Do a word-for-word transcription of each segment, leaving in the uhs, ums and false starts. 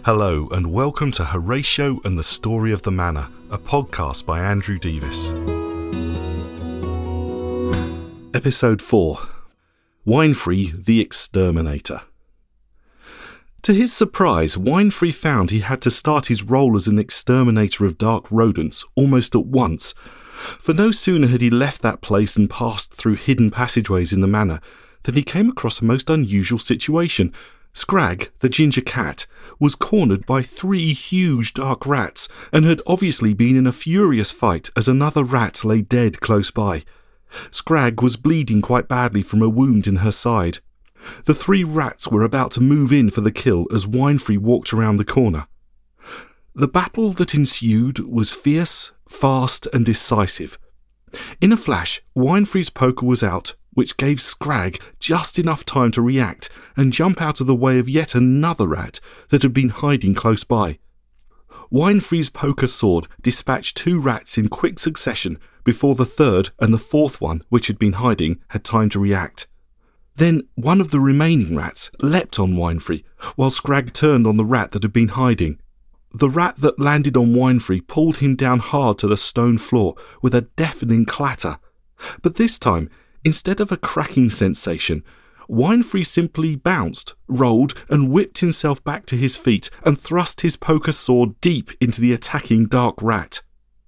Hello and welcome to Horatio and the Story of the Manor, a podcast by Andrew Davis. Episode four. Winefrey the Exterminator. To his surprise, Winefrey found he had to start his role as an exterminator of dark rodents almost at once, for no sooner had he left that place and passed through hidden passageways in the manor than he came across a most unusual situation. Scrag, the ginger cat, was cornered by three huge dark rats and had obviously been in a furious fight as another rat lay dead close by. Scrag was bleeding quite badly from a wound in her side. The three rats were about to move in for the kill as Winefrey walked around the corner. The battle that ensued was fierce, fast and decisive. In a flash, Winefrey's poker was out, which gave Scrag just enough time to react and jump out of the way of yet another rat that had been hiding close by. Winefrey's poker sword dispatched two rats in quick succession before the third and the fourth one, which had been hiding, had time to react. Then one of the remaining rats leapt on Winefrey, while Scrag turned on the rat that had been hiding. The rat that landed on Winefrey pulled him down hard to the stone floor with a deafening clatter. But this time, instead of a cracking sensation, Winefrey simply bounced, rolled, and whipped himself back to his feet and thrust his poker sword deep into the attacking dark rat.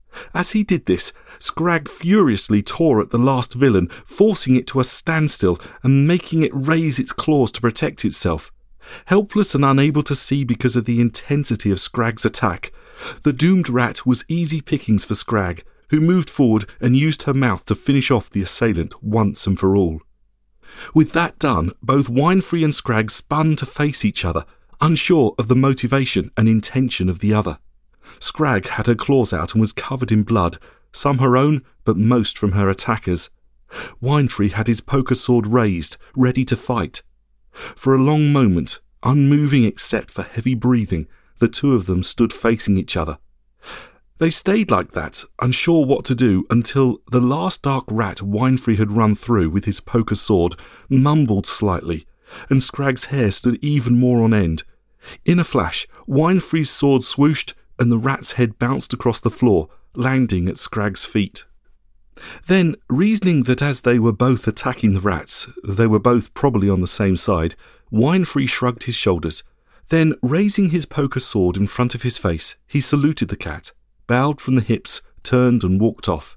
As he did this, Scrag furiously tore at the last villain, forcing it to a standstill and making it raise its claws to protect itself. Helpless and unable to see because of the intensity of Scrag's attack, the doomed rat was easy pickings for Scrag, who moved forward and used her mouth to finish off the assailant once and for all. With that done, both Winefrey and Scrag spun to face each other, unsure of the motivation and intention of the other. Scrag had her claws out and was covered in blood, some her own, but most from her attackers. Winefrey had his poker sword raised, ready to fight. For a long moment, unmoving except for heavy breathing, the two of them stood facing each other. They stayed like that, unsure what to do, until the last dark rat Winefrey had run through with his poker sword mumbled slightly, and Scrag's hair stood even more on end. In a flash, Winefrey's sword swooshed, and the rat's head bounced across the floor, landing at Scrag's feet. Then, reasoning that as they were both attacking the rats, they were both probably on the same side, Winefrey shrugged his shoulders. Then, raising his poker sword in front of his face, he saluted the cat, bowed from the hips, turned and walked off.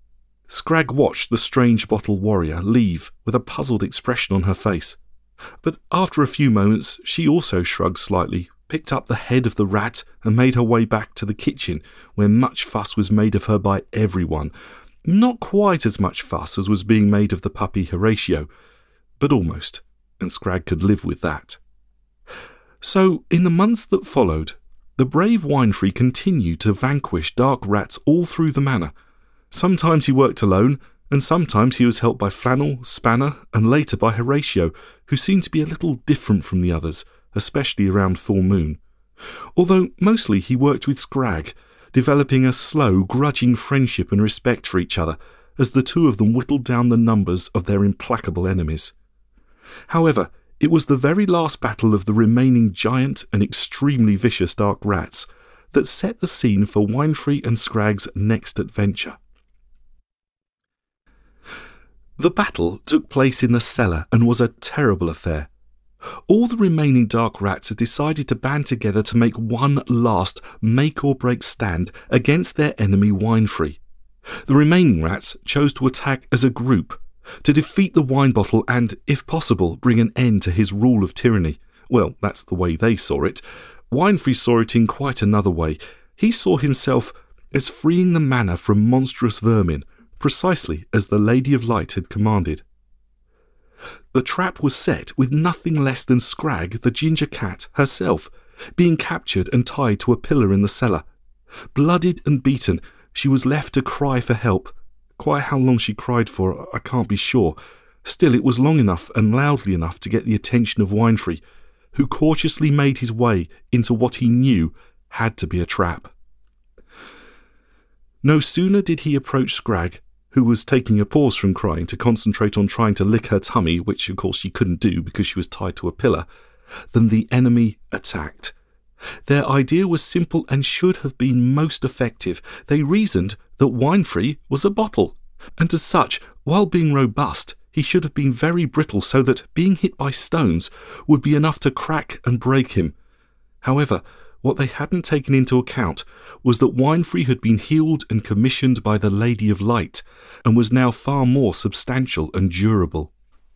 Scrag watched the strange bottle warrior leave with a puzzled expression on her face. But after a few moments, she also shrugged slightly, picked up the head of the rat and made her way back to the kitchen, where much fuss was made of her by everyone. Not quite as much fuss as was being made of the puppy Horatio, but almost, and Scrag could live with that. So, in the months that followed, the brave Winefrey continued to vanquish dark rats all through the manor. Sometimes he worked alone, and sometimes he was helped by Flannel, Spanner, and later by Horatio, who seemed to be a little different from the others, especially around full moon. Although mostly he worked with Scrag, developing a slow, grudging friendship and respect for each other, as the two of them whittled down the numbers of their implacable enemies. However, it was the very last battle of the remaining giant and extremely vicious dark rats that set the scene for Winefrey and Scrag's next adventure. The battle took place in the cellar and was a terrible affair. All the remaining dark rats had decided to band together to make one last make-or-break stand against their enemy Winefrey. The remaining rats chose to attack as a group, to defeat the wine bottle and, if possible, bring an end to his rule of tyranny. Well, that's the way they saw it. Winefrey saw it in quite another way. He saw himself as freeing the manor from monstrous vermin, precisely as the Lady of Light had commanded. The trap was set with nothing less than Scrag, the ginger cat, herself, being captured and tied to a pillar in the cellar. Blooded and beaten, she was left to cry for help. Quite how long she cried for, I can't be sure. Still, it was long enough and loudly enough to get the attention of Winefrey, who cautiously made his way into what he knew had to be a trap. No sooner did he approach Scrag, who was taking a pause from crying to concentrate on trying to lick her tummy, which of course she couldn't do because she was tied to a pillar, than the enemy attacked. Their idea was simple and should have been most effective. They reasoned that Wine-Free was a bottle, and as such, while being robust, he should have been very brittle so that being hit by stones would be enough to crack and break him. However, what they hadn't taken into account was that Wine-Free had been healed and commissioned by the Lady of Light, and was now far more substantial and durable.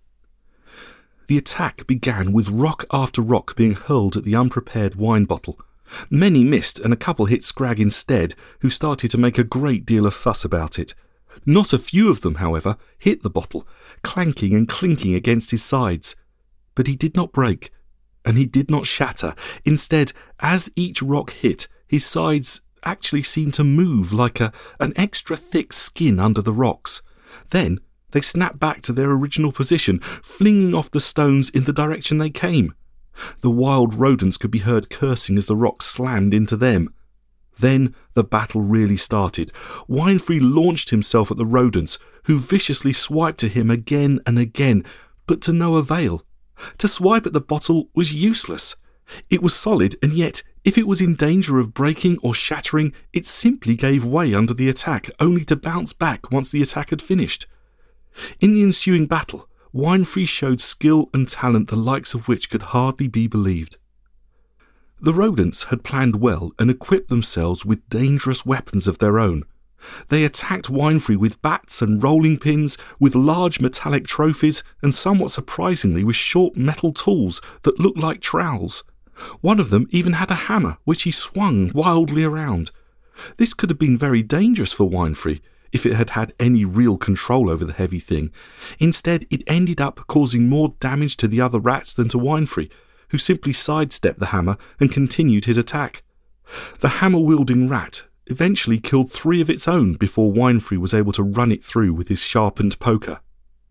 The attack began with rock after rock being hurled at the unprepared wine bottle. Many missed, and a couple hit Scragg instead, who started to make a great deal of fuss about it. Not a few of them, however, hit the bottle, clanking and clinking against his sides. But he did not break, and he did not shatter. Instead, as each rock hit, his sides actually seemed to move like a, an extra thick skin under the rocks. Then they snapped back to their original position, flinging off the stones in the direction they came. The wild rodents could be heard cursing as the rocks slammed into them. Then the battle really started. Wine-Free launched himself at the rodents, who viciously swiped at him again and again, but to no avail. To swipe at the bottle was useless. It was solid, and yet, if it was in danger of breaking or shattering, it simply gave way under the attack, only to bounce back once the attack had finished. In the ensuing battle, Wine-Free showed skill and talent the likes of which could hardly be believed. The rodents had planned well and equipped themselves with dangerous weapons of their own. They attacked Wine-Free with bats and rolling pins, with large metallic trophies, and somewhat surprisingly with short metal tools that looked like trowels. One of them even had a hammer, which he swung wildly around. This could have been very dangerous for Wine-Free, if it had had any real control over the heavy thing. Instead, it ended up causing more damage to the other rats than to Wine-Free, who simply sidestepped the hammer and continued his attack. The hammer-wielding rat eventually killed three of its own before Wine-Free was able to run it through with his sharpened poker.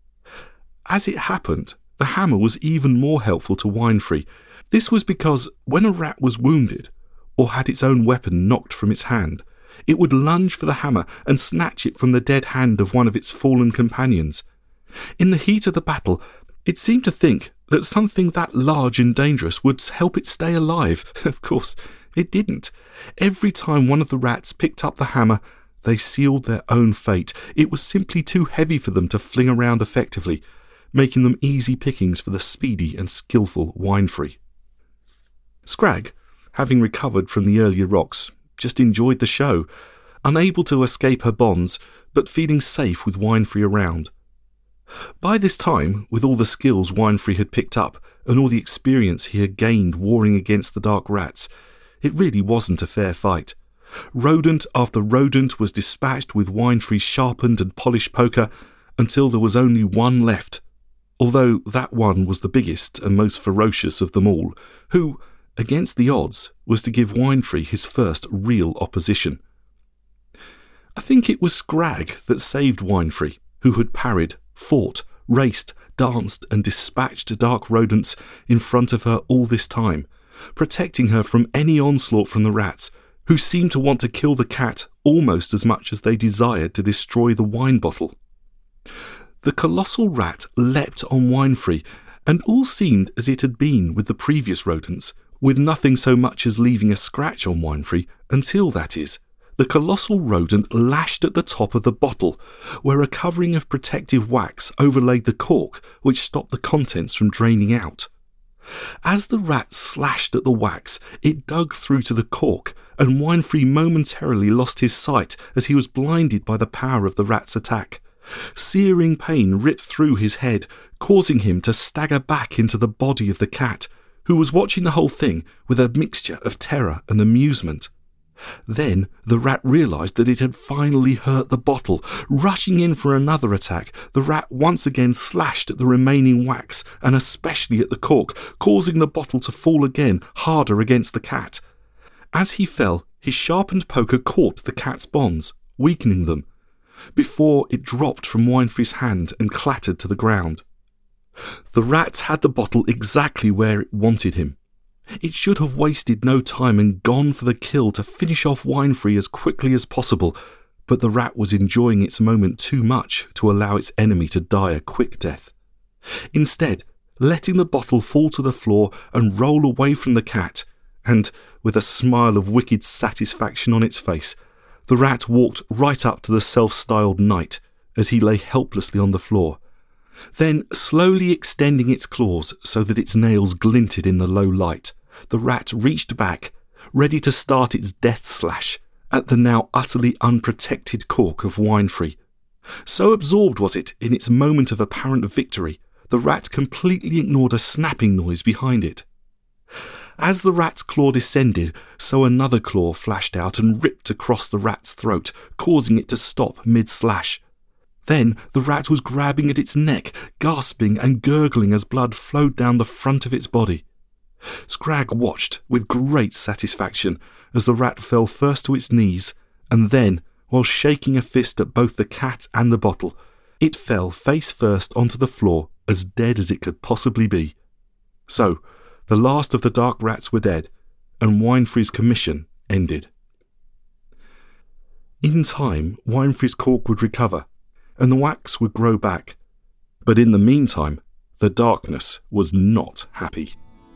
As it happened, the hammer was even more helpful to Wine-Free. This was because when a rat was wounded, or had its own weapon knocked from its hand, it would lunge for the hammer and snatch it from the dead hand of one of its fallen companions. In the heat of the battle, it seemed to think that something that large and dangerous would help it stay alive. Of course, it didn't. Every time one of the rats picked up the hammer, they sealed their own fate. It was simply too heavy for them to fling around effectively, making them easy pickings for the speedy and skillful Wine-Free. Scragg, having recovered from the earlier rocks, just enjoyed the show, unable to escape her bonds, but feeling safe with Wine-Free around. By this time, with all the skills Wine-Free had picked up, and all the experience he had gained warring against the dark rats, it really wasn't a fair fight. Rodent after rodent was dispatched with Wine-Free's sharpened and polished poker, until there was only one left, although that one was the biggest and most ferocious of them all, who, against the odds, was to give Wine-Free his first real opposition. I think it was Scragg that saved Wine-Free, who had parried, fought, raced, danced and dispatched dark rodents in front of her all this time, protecting her from any onslaught from the rats, who seemed to want to kill the cat almost as much as they desired to destroy the wine bottle. The colossal rat leapt on Wine-Free, and all seemed as it had been with the previous rodents, with nothing so much as leaving a scratch on Wine-Free, until, that is, the colossal rodent lashed at the top of the bottle, where a covering of protective wax overlaid the cork which stopped the contents from draining out. As the rat slashed at the wax, it dug through to the cork, and Wine-Free momentarily lost his sight as he was blinded by the power of the rat's attack. Searing pain ripped through his head, causing him to stagger back into the body of the cat, who was watching the whole thing with a mixture of terror and amusement. Then the rat realised that it had finally hurt the bottle. Rushing in for another attack, the rat once again slashed at the remaining wax, and especially at the cork, causing the bottle to fall again harder against the cat. As he fell, his sharpened poker caught the cat's bonds, weakening them, before it dropped from Wine-Free's hand and clattered to the ground. The rat had the bottle exactly where it wanted him. It should have wasted no time and gone for the kill to finish off Wine-Free as quickly as possible, but the rat was enjoying its moment too much to allow its enemy to die a quick death. Instead, letting the bottle fall to the floor and roll away from the cat, and, with a smile of wicked satisfaction on its face, the rat walked right up to the self-styled knight as he lay helplessly on the floor. Then, slowly extending its claws so that its nails glinted in the low light, the rat reached back, ready to start its death slash at the now utterly unprotected cork of Winefree. So absorbed was it in its moment of apparent victory, the rat completely ignored a snapping noise behind it. As the rat's claw descended, so another claw flashed out and ripped across the rat's throat, causing it to stop mid-slash. Then the rat was grabbing at its neck, gasping and gurgling as blood flowed down the front of its body. Scrag watched with great satisfaction as the rat fell first to its knees, and then, while shaking a fist at both the cat and the bottle, it fell face first onto the floor, as dead as it could possibly be. So, the last of the dark rats were dead, and Winefree's commission ended. In time, Winefree's cork would recover, and the wax would grow back. But in the meantime, the darkness was not happy.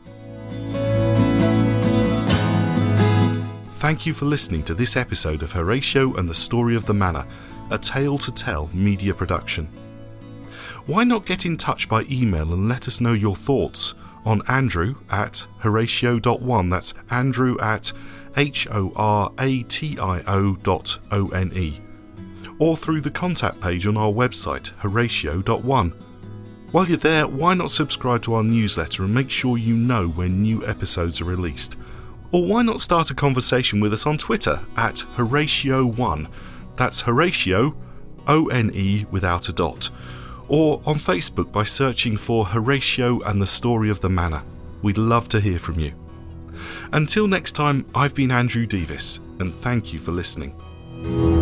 Thank you for listening to this episode of Horatio and the Story of the Manor, a Tale to Tell media production. Why not get in touch by email and let us know your thoughts on Andrew at Horatio dot one, that's Andrew at H O R A T I O dot O N E, or through the contact page on our website, Horatio dot one. While you're there, why not subscribe to our newsletter and make sure you know when new episodes are released? Or why not start a conversation with us on Twitter at Horatio one, that's Horatio, O N E without a dot, or on Facebook by searching for Horatio and the Story of the Manor. We'd love to hear from you. Until next time, I've been Andrew Davis, and thank you for listening.